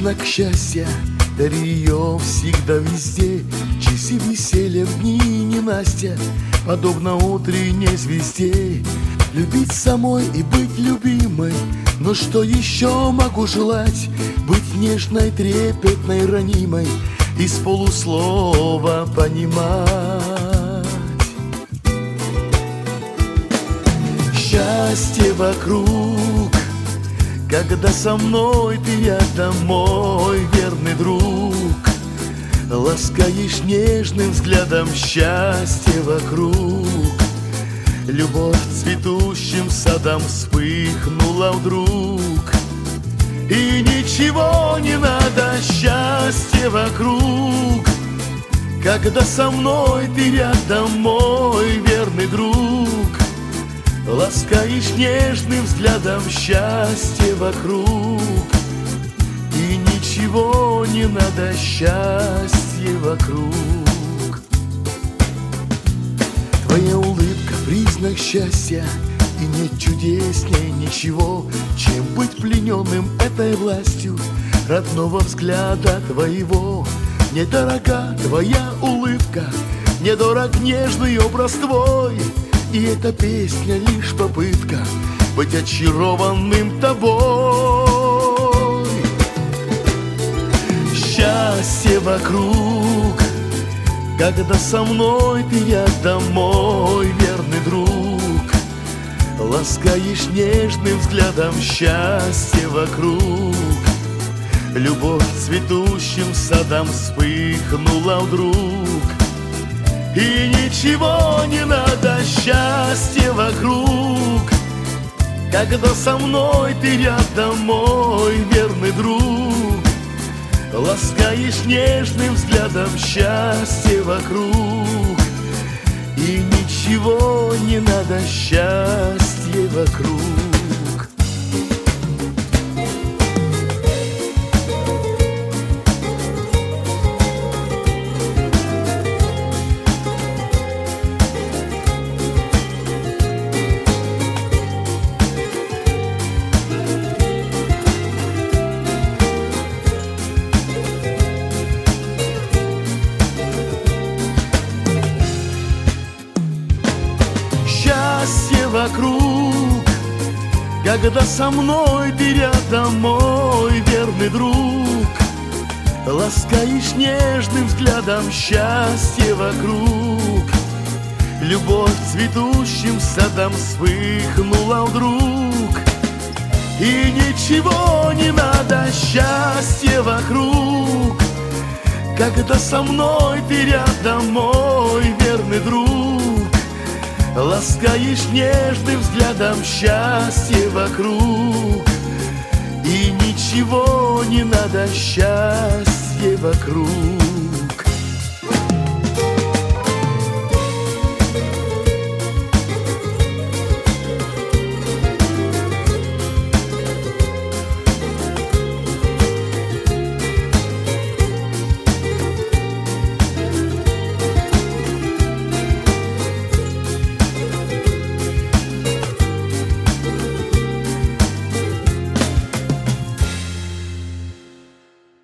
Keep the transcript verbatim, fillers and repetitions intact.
признак счастья, дари ее всегда везде. Часы веселья в дни ненастья, подобно утренней звезде. Любить самой и быть любимой, но что еще могу желать? Быть нежной, трепетной, ранимой, из полуслова понимать. Счастье вокруг, когда со мной ты рядом, мой верный друг. Ласкаешь нежным взглядом, счастье вокруг. Любовь цветущим садом вспыхнула вдруг. И ничего не надо, счастье вокруг, когда со мной ты рядом, мой верный друг. Ласкаешь нежным взглядом, счастье вокруг. И ничего не надо, счастье вокруг. Твоя улыбка — признак счастья, и нет чудеснее ничего, чем быть плененным этой властью родного взгляда твоего. Мне дорога твоя улыбка, мне дорог нежный образ твой, и эта песня лишь попытка быть очарованным тобой. Счастье вокруг, когда со мной ты рядом, мой верный друг. Ласкаешь нежным взглядом, счастье вокруг. Любовь цветущим садом вспыхнула вдруг. И ничего не надо, счастье вокруг, когда со мной ты рядом, мой верный друг. Ласкаешь нежным взглядом, счастье вокруг. И ничего не надо, счастье вокруг. Счастье вокруг, когда со мной ты рядом, мой верный друг. Ласкаешь нежным взглядом, счастье вокруг. Любовь цветущим садом вспыхнула вдруг. И ничего не надо, счастье вокруг, когда со мной ты рядом, мой верный друг. Ласкаешь нежным взглядом, счастье вокруг. И ничего не надо, счастье вокруг.